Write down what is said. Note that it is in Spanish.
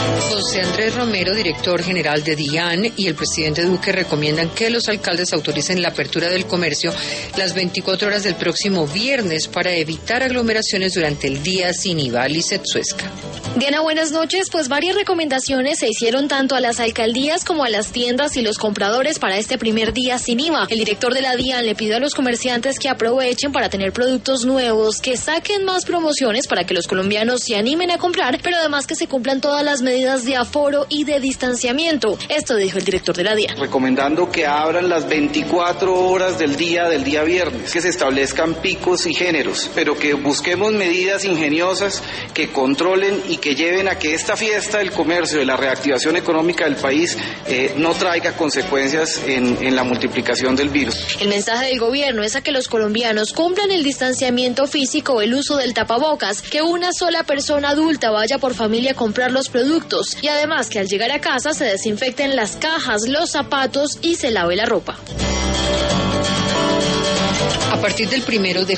José Andrés Romero, director general de DIAN, y el presidente Duque recomiendan que los alcaldes autoricen la apertura del comercio las 24 horas del próximo viernes para evitar aglomeraciones durante el día sin IVA. Lizeth Suesca. Diana, buenas noches. Pues varias recomendaciones se hicieron tanto a las alcaldías como a las tiendas y los compradores para este primer día sin IVA. El director de la DIAN le pidió a los comerciantes que aprovechen para tener productos nuevos, que saquen más promociones para que los colombianos se animen a comprar, pero además que se cumplan todas las medidas de aforo y de distanciamiento. Esto dijo el director de la DIAN. Recomendando que abran las 24 horas del día viernes, que se establezcan picos y géneros, pero que busquemos medidas ingeniosas que controlen y que lleven a que esta fiesta del comercio, de la reactivación económica del país, no traiga consecuencias en la multiplicación del virus. El mensaje del gobierno es a que los colombianos cumplan el distanciamiento físico, el uso del tapabocas, que una sola persona adulta vaya por familia a comprar los productos y además que al llegar a casa se desinfecten las cajas, los zapatos y se lave la ropa. A partir del 1 de